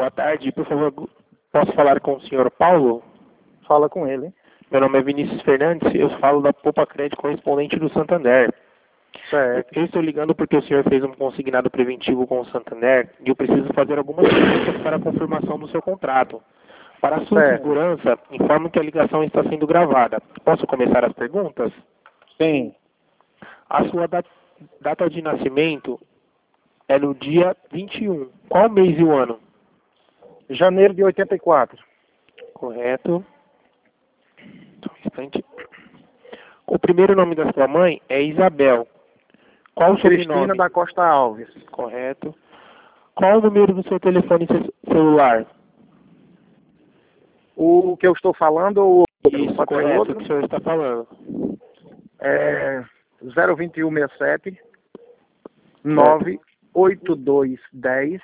Boa tarde, por favor, posso falar com o senhor Paulo? Fala com ele. Meu nome é Vinícius Fernandes, eu falo da Poupa Crédito correspondente do Santander. Certo. Eu estou ligando porque o senhor fez um consignado preventivo com o Santander e eu preciso fazer algumas perguntas para a confirmação do seu contrato. Para a sua Certo. segurança, informo que a ligação está sendo gravada. Posso começar as perguntas? Sim. A sua data de nascimento é no dia 21. Qual mês e o ano? Janeiro de 84. Correto. Só um instante. O primeiro nome da sua mãe é Isabel. Qual o Cristina sobrenome? da Costa Alves. Correto. Qual o número do seu telefone celular? O que eu estou falando ou Isso, pode ser correto, outro? o que o senhor está falando. É 02167 98210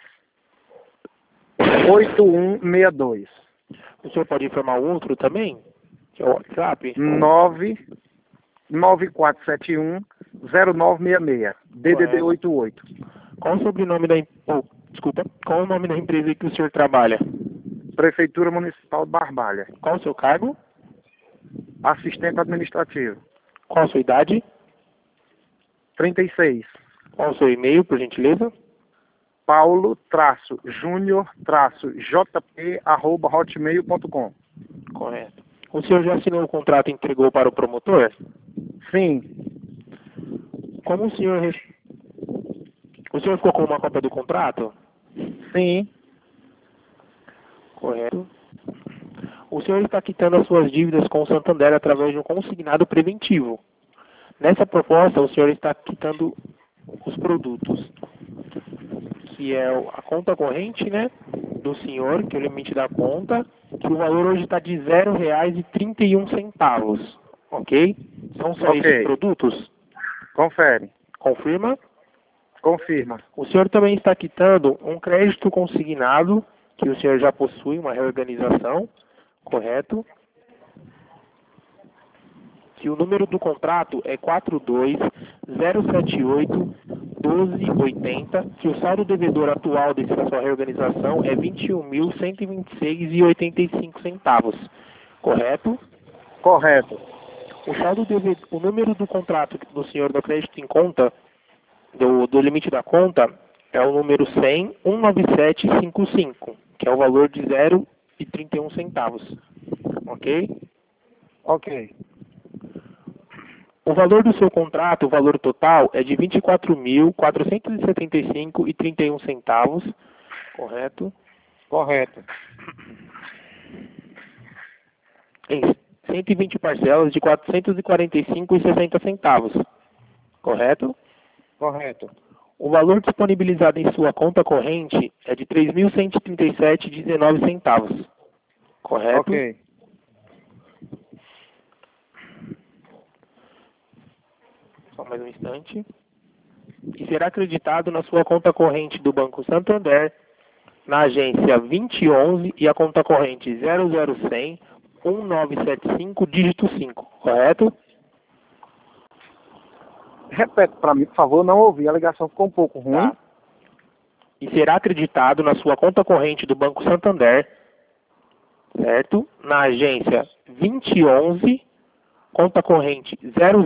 8162. O senhor pode informar o outro também? Que é o WhatsApp? 99471 0966 DDD 88. Qual o sobrenome da desculpa, qual o nome da empresa que o senhor trabalha? Prefeitura Municipal de Barbalha. Qual o seu cargo? Assistente administrativo. Qual a sua idade? 36. Qual o seu e-mail, por gentileza? paulo-jp@hotmail.com. Correto. O senhor já assinou o contrato e entregou para o promotor? Sim. Como o senhor... O senhor ficou com uma cópia do contrato? Sim. Correto. O senhor está quitando as suas dívidas com o Santander através de um consignado preventivo. Nessa proposta, o senhor está quitando os produtos, que é a conta corrente, né, do senhor, que é o limite da conta, que o valor hoje está de R$ 0,31, ok? São só esses produtos? Confere. Confirma? Confirma. O senhor também está quitando um crédito consignado, que o senhor já possui, uma reorganização, correto? Que o número do contrato é 42078-1280, que o saldo devedor atual dessa sua reorganização é R$ 21.126,85, correto? Correto. O número do contrato do senhor do crédito em conta, do limite da conta, é o número 100-19755, que é o valor de R$ 0,31, ok? Ok. O valor do seu contrato, o valor total, é de R$ 24.475,31, correto? Correto. Em 120 parcelas de R$ 445,60, correto? Correto. O valor disponibilizado em sua conta corrente é de R$ 3.137,19, correto? Ok. Só mais um instante. E será acreditado na sua conta corrente do Banco Santander, na agência 2011 e a conta corrente 0010-1975, dígito 5, correto? Repete para mim, por favor, não ouvi. A ligação ficou um pouco ruim. Tá. E será acreditado na sua conta corrente do Banco Santander, certo? Na agência 2011, conta corrente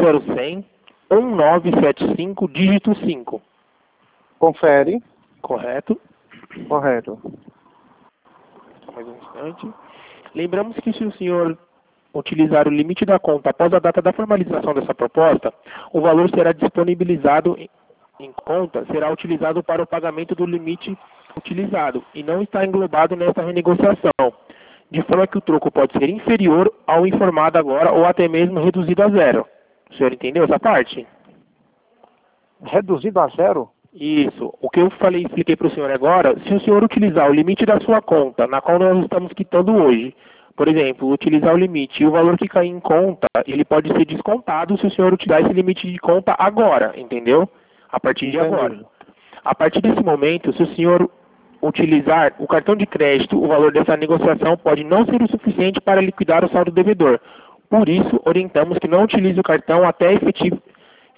0010-1975, dígito 5. Confere. Correto? Correto. Só mais um instante. Lembramos que se o senhor utilizar o limite da conta após a data da formalização dessa proposta, o valor será disponibilizado em conta, será utilizado para o pagamento do limite utilizado e não está englobado nessa renegociação, de forma que o troco pode ser inferior ao informado agora ou até mesmo reduzido a zero. O senhor entendeu essa parte? Reduzido a zero? Isso. O que eu expliquei para o senhor agora, se o senhor utilizar o limite da sua conta, na qual nós estamos quitando hoje, por exemplo, utilizar o limite e o valor que cair em conta, ele pode ser descontado se o senhor utilizar esse limite de conta agora, entendeu? A partir de agora. A partir desse momento, se o senhor utilizar o cartão de crédito, o valor dessa negociação pode não ser o suficiente para liquidar o saldo devedor. Por isso, orientamos que não utilize o cartão até a efetiva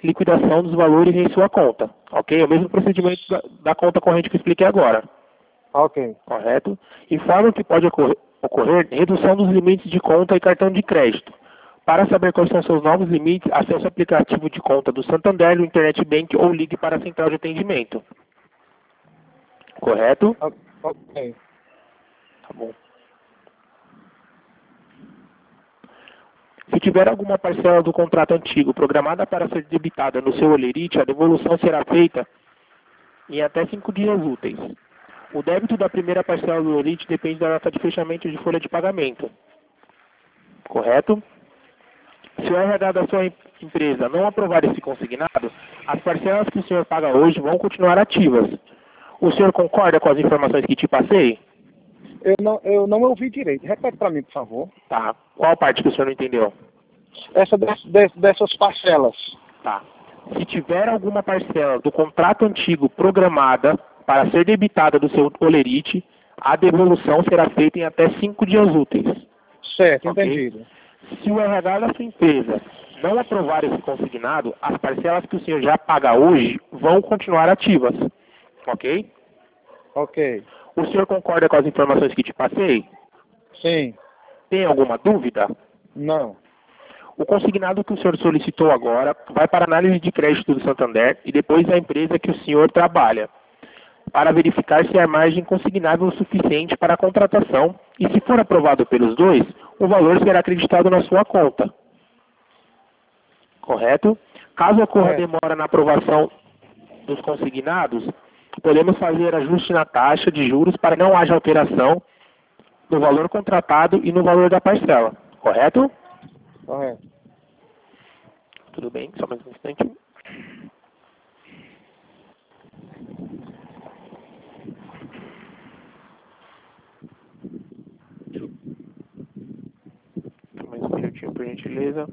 liquidação dos valores em sua conta. Ok? É o mesmo procedimento da conta corrente que eu expliquei agora. Ok. Correto? Informa que pode ocorrer redução dos limites de conta e cartão de crédito. Para saber quais são seus novos limites, acesse o aplicativo de conta do Santander, do Internet Bank ou ligue para a central de atendimento. Correto? Ok. Tá bom. Se tiver alguma parcela do contrato antigo programada para ser debitada no seu Olerite, a devolução será feita em até 5 dias úteis. O débito da primeira parcela do Olerite depende da data de fechamento de folha de pagamento. Correto? Se o RH da sua empresa não aprovar esse consignado, as parcelas que o senhor paga hoje vão continuar ativas. O senhor concorda com as informações que te passei? Eu não ouvi direito. Repete para mim, por favor. Tá. Qual parte que o senhor não entendeu? Dessas parcelas. Tá. Se tiver alguma parcela do contrato antigo programada para ser debitada do seu Olerite, a devolução será feita em até 5 dias úteis. Certo, Ok? entendido. Se o RH da sua empresa não aprovar esse consignado, as parcelas que o senhor já paga hoje vão continuar ativas. Ok? Ok. O senhor concorda com as informações que te passei? Sim. Tem alguma dúvida? Não. O consignado que o senhor solicitou agora vai para a análise de crédito do Santander e depois da empresa que o senhor trabalha, para verificar se há margem consignável o suficiente para a contratação e, se for aprovado pelos dois, o valor será acreditado na sua conta. Correto? Caso ocorra demora na aprovação dos consignados, podemos fazer ajuste na taxa de juros para que não haja alteração no valor contratado e no valor da parcela. Correto? Correto. Tudo bem, só mais um instante. Mais um minutinho, por gentileza.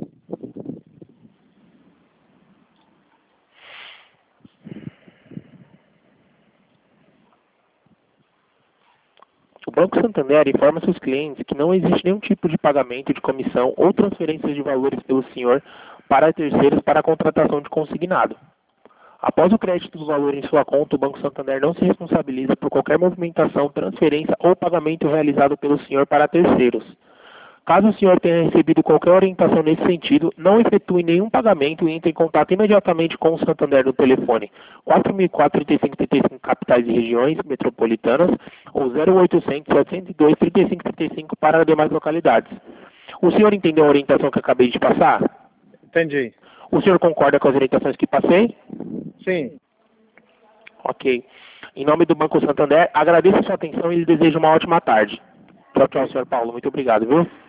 O Banco Santander informa seus clientes que não existe nenhum tipo de pagamento de comissão ou transferências de valores pelo senhor para terceiros para a contratação de consignado. Após o crédito do valor em sua conta, o Banco Santander não se responsabiliza por qualquer movimentação, transferência ou pagamento realizado pelo senhor para terceiros. Caso o senhor tenha recebido qualquer orientação nesse sentido, não efetue nenhum pagamento e entre em contato imediatamente com o Santander no telefone 4004-3535 capitais e regiões metropolitanas ou 0800-702-3535 para as demais localidades. O senhor entendeu a orientação que acabei de passar? Entendi. O senhor concorda com as orientações que passei? Sim. Ok. Em nome do Banco Santander, agradeço a sua atenção e lhe desejo uma ótima tarde. Tchau, tchau, senhor Paulo. Muito obrigado, viu?